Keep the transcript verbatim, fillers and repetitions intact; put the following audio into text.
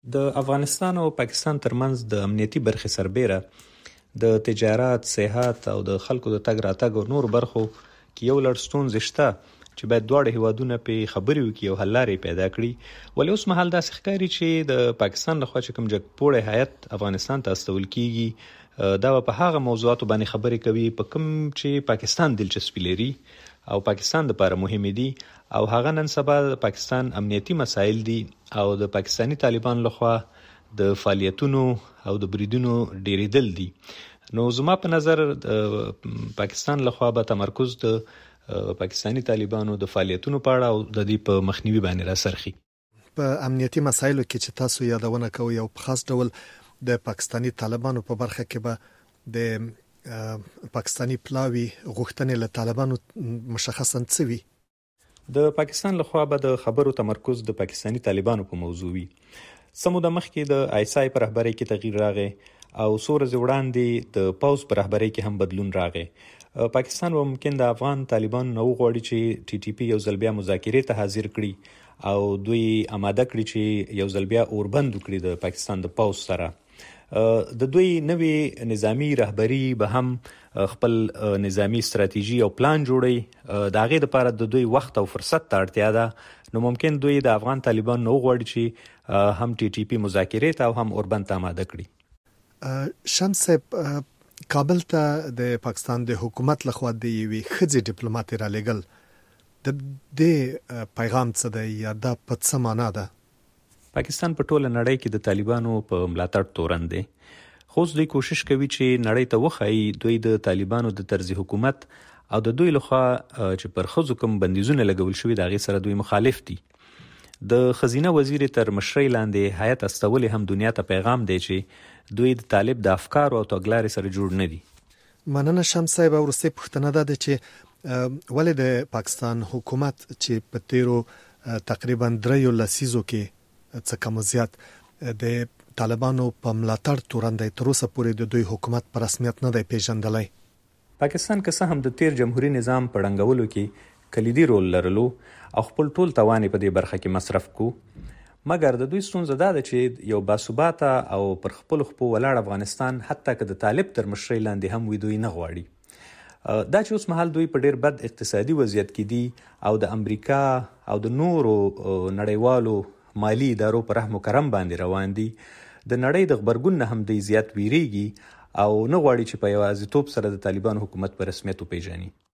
د افغانستان او پاکستان ترمنځ د امنیتي برخې سربیره د تجارت، صحت او د خلکو د تګ راتګ او نور برخو کې یو لړ ستونزې شته چې باید دواړه هیوادونه پې خبرې وکړي او حل لارې پیدا کړي. ولې اوس مهال داسې ښکاري چې د پاکستان لخوا چې کوم جګپوړی هیات افغانستان ته استول کیږي دا په هغه موضوعاتو باندې خبرې کوي په کوم چې پاکستان دلچسپي لري او پاکستان لپاره مهمې دي او هغه نن سبا د پاکستان امنیتي مسایل دي او د پاکستانی طالبان لخوا د فعالیتونو او د بریدونو ډیریدل دي. نو زما په نظر د پاکستان لخوا به تمرکز د پاکستانی طالبانو د فعالیتونو په اړه او د دې په مخنیوي باندې راسرخي. په امنیتي مسایلو کې چې تاسو یادونه کوئ او په خاص ډول د پاکستانی طالبانو په برخه کې به د پاکستانی پلاوی غوښتنې له طالبانو مشخصاً څه وي؟ د پاکستان لخوا به د خبرو تمرکز د پاکستانی طالبانو په موضوع وي. څه موده مخکې د آی اس آی په رهبرۍ کې تغییر راغی او څو ورځې وړاندې د پوځ په رهبرۍ کې هم بدلون راغی. پاکستان به ممکن د افغان طالبانو نه وغواړي چې ټي ټي پي یو ځل بیا مذاکرې ته حاضر کړي او دوی آماده کړي چې یو ځل بیا اوربند وکړي د پاکستان د پوځ سره. د دوی نوې نظامی رهبری به هم خپل نظامی ستراتیژي او پلان جوړي. د هغې لپاره د دوی وخت او فرصت ته اړتیا ده. نو ممکن دوی د افغان طالبان نه وغواړي چې هم ټي ټي پي مذاکرې ته او هم اوربند ته آماده کړي. شمس صاحب، کابل ته د پاکستان د حکومت لخوا د یوې ښځې ډیپلوماټ رالېږل د دې پیغام څه دی یا دا په څه معنا ده؟ پاکستان په ټوله نړۍ کې د طالبانو په ملاتړ تورن دی، خو دوی کوشش کوي چې نړۍ ته وښایي دوی د طالبانو د طرز حکومت او د دوی لخوا چې پر ښځو کوم بندیزونه لګول شوي د هغې سره دوی مخالف دي. د ښځینه وزیر تر مشرۍ لاندې هیات استولې هم دنیا ته پیغام دی چې دوی د طالب د افکارو او تګلارې سره جوړ نه دي. مننه شمس صاحب. وروستۍ پوښتنه دا ده چې ولې د پاکستان حکومت چې په تیرو تقریبا دریو لسیزو کې څه کم زیات د طالبانو په ملاتړ تورن دی، تر اوسه پورې د دوی حکومت په رسمیت نه دی پیژندلی. پاکستان که څه هم د تیر جمهوریت نظام په ړنګولو کې کلیدي رول لرلو او خپل ټول توان په دې برخه کې مصرف کو، مګر د دوی ستونزه دا ده چې یو باثباته او پر خپل خپو ولاړ افغانستان حتی که د طالب تر مشرۍ لاندې هم وي دوی نه غواړي. دا چې اوس مهال دوی په ډیر بد اقتصادي وضعیت کې دي او د امریکا او د نورو نړیوالو مالی ادارو پر رحم و کرم باندې روان دي، د نړۍ د غبرګون نه هم دوی زیات ویریږي او نه غواړي چې په یوازیتوب سره د طالبانو حکومت په رسمیت وپیژني.